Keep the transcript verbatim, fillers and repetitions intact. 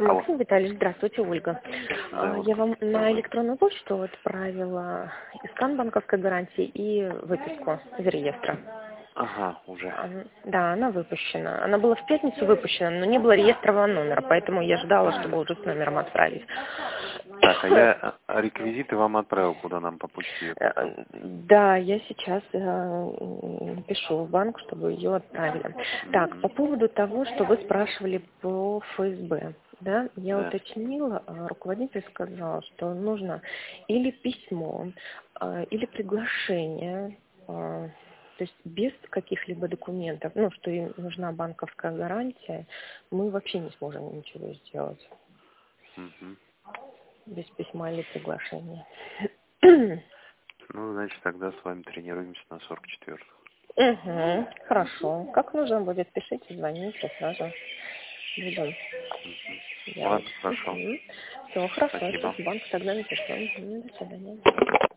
Алло. Максим Витальевич, здравствуйте, Ольга. Да, Я вам на электронную почту отправила и скан банковской гарантии, и выписку из реестра. Ага, уже. Ан- Да, она выпущена. Она была в пятницу выпущена, но не было реестрового номера, поэтому я ждала, чтобы уже с номером отправить. Так, а я а, реквизиты вам отправил, куда нам по почте ее Э, потом. Да, я сейчас э, напишу в банк, чтобы ее отправили. Так, по Мгм. поводу того, что вы спрашивали по ФСБ, да, я Да. уточнила, а руководитель сказал, что нужно или письмо, а, или приглашение, а, то есть без каких-либо документов, ну, что им нужна банковская гарантия, мы вообще не сможем ничего сделать Мгм. без письма или приглашения. Ну, значит, тогда с вами тренируемся на сорок четвёртом. Угу, хорошо. Как нужно будет, пишите, звоните, сразу будем делать. Ладно, хорошо. Угу. Все, хорошо, сейчас Спасибо. в банк тогда напишу. Угу, до свидания.